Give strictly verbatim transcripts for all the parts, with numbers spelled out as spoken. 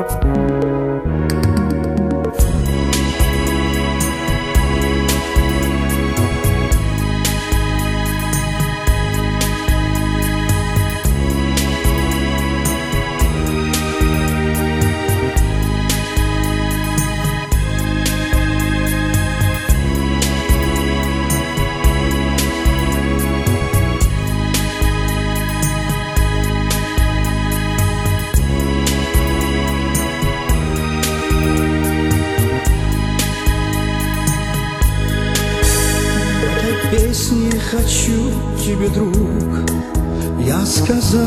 Песни хочу тебе, друг, я сказать: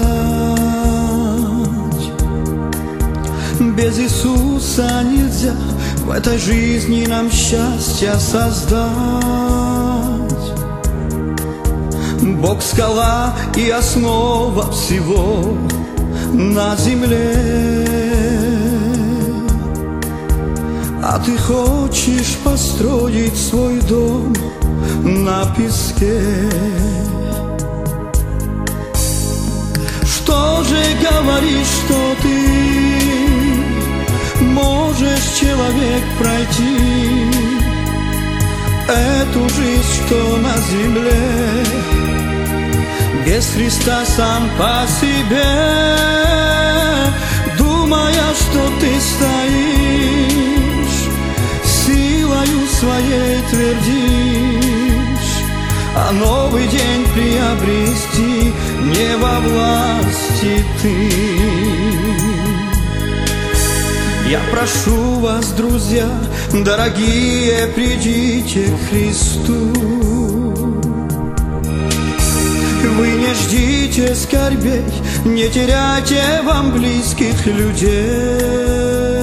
без Иисуса нельзя в этой жизни нам счастья создать. Бог — скала и основа всего на земле, а ты хочешь построить свой дом на песке. Что же говоришь, что ты можешь, человек, пройти эту жизнь, что на земле, без Христа сам по себе, думая, что ты стоишь, силою своей твердишь, а новый день приобрести не во власти ты. Я прошу вас, друзья, дорогие, придите к Христу. Вы не ждите скорбей, не теряйте вам близких людей.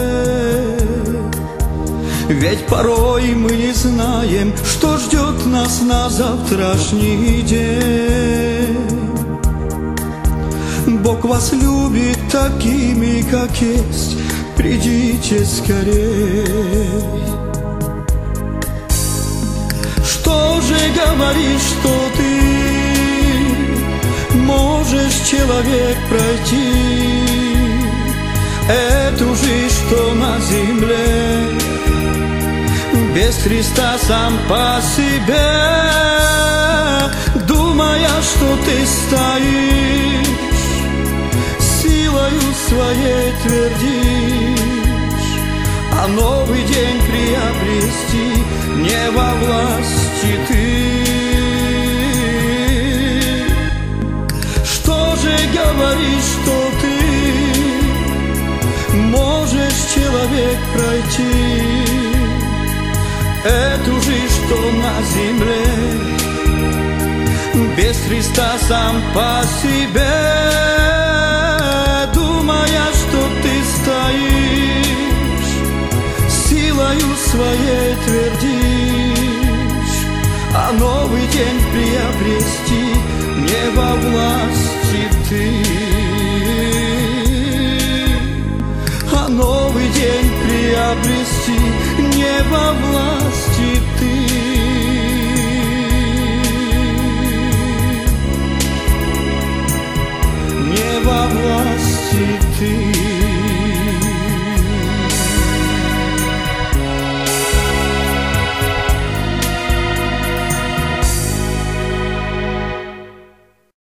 Ведь порой мы не знаем, что ждет нас на завтрашний день. Бог вас любит такими, как есть, придите скорей. Что же говоришь, что ты можешь, человек, пройти эту жизнь, что на земле, без Христа сам по себе, думая, что ты стоишь, силою своей твердишь, а новый день приобрести не во власти ты. Что же говоришь, что ты можешь, человек, пройти эту жизнь, что на земле, без Христа сам по себе, думая, что ты стоишь, силою своей твердишь, а новый день приобрести не во власти ты. А новый день приобрести не во власти ты. Не во власти ты.